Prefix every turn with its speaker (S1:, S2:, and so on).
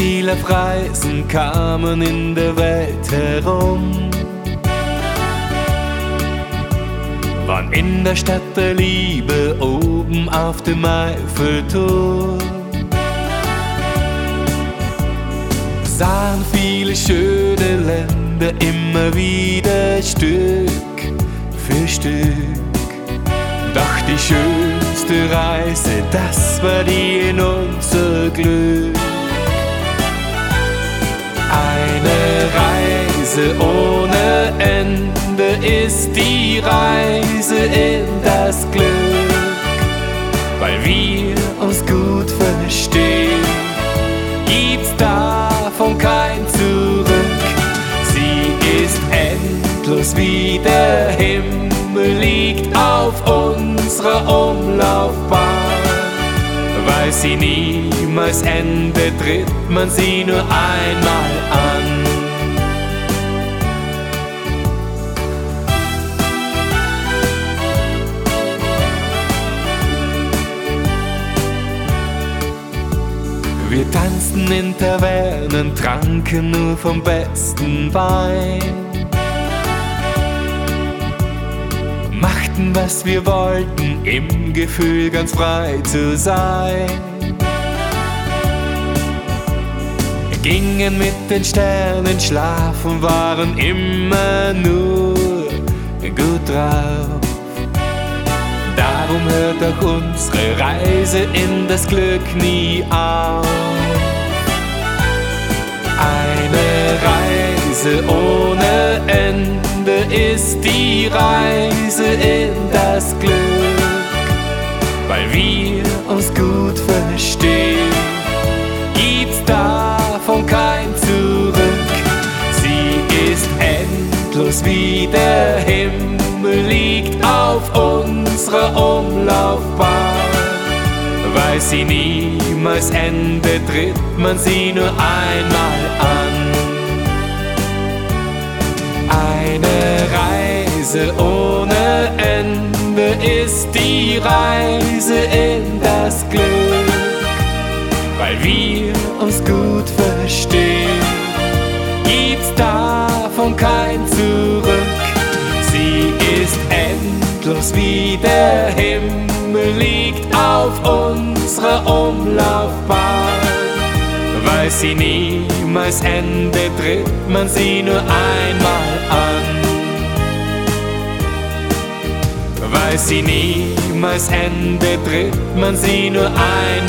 S1: viel auf Reisen kamen in der Welt herum, waren in der Stadt der Liebe oben auf dem Eiffelturm, sahen viele schöne Länder immer wieder Stück für Stück. Doch die schönste Reise, das war die in unser Glück. Eine Reise ohne Ende ist die Reise in das Glück, weil wir uns gut verstehen, gibt's davon kein Zurück. Sie ist endlos wie der Himmel, liegt auf unserer Umlaufbahn. Weil sie niemals endet, tritt man sie nur einmal an. Wir tanzten in Tavernen, tranken nur vom besten Wein, machten, was wir wollten, im Gefühl ganz frei zu sein. Gingen mit den Sternen schlafen, waren immer nur gut drauf. Darum hört auch unsere Reise in das Glück nie auf. Eine Reise ohne Ende ist die Reise in das Glück, weil wir uns gut verstehen, gibt's davon kein Zurück. Sie ist endlos wie der Himmel, liegt auf unserer Umlaufbahn. Weil sie niemals endet, tritt man sie nur einmal an. Eine Reise ohne Ende ist die Reise in das Glück, weil wir uns gut verstehen, gibt's davon kein Zurück. Sie ist endlos wie der Himmel, liegt auf unserer Umlaufbahn. Weil sie niemals endet, tritt man sie nur einmal an. Weil sie niemals endet, tritt man sie nur einmal an.